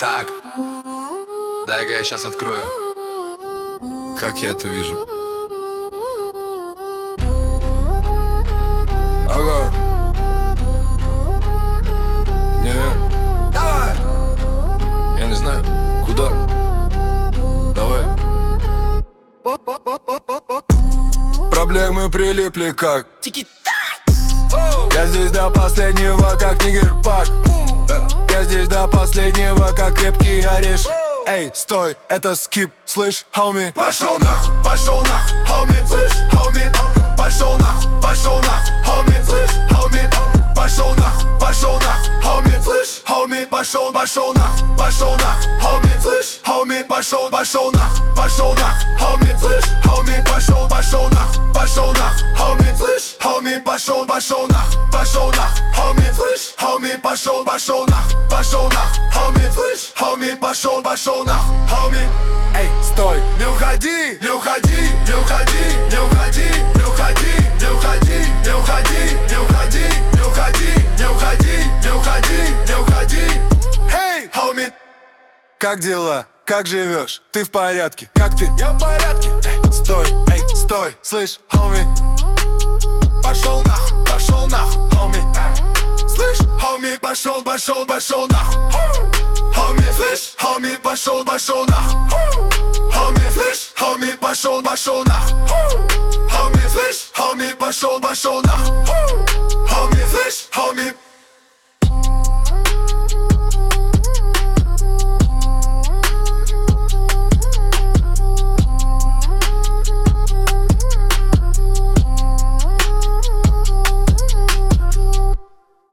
Так, дай-ка я сейчас открою. Как я это вижу. Ага. Не, давай. Я не знаю, куда. Давай. Проблемы прилипли как я здесь до последнего, как Нигер Пак. Я здесь до последнего, как крепкий ореш. Эй, стой, это скип, слышь, хоми. Пошел нах, хоми, слышь, хоми. Пошел нах, хоми, слышь, хоми. Пошел нах, хоми, слышь, хоми. Пошел нах, хоми, слышь, хоми. Пошел нах, хоми, слышь, хоми. Пошел нах, хоми, слышь, хоми. Пошел нах, хоми, слышь, хоми. Пошел нах, хоми, слышь, хоми. Пошел нах, хоми. Эй, стой, не уходи, не уходи, не уходи, не уходи, не уходи, не уходи, не уходи, не уходи, не уходи, не уходи, не уходи, не уходи. Эй, хоми, как дела? Как живешь? Ты в порядке? Как ты? Я в порядке. Эй, стой, слышь, хоми. Пошел нах, хоми. Слышь, хоми, пошел нах. Хоми, слышь, хоми, пошел нах. Хоми, слышь, хоми, пошел нах. Хоми, слышь, хоми, пошел нах. Хоми, слышь, хоми.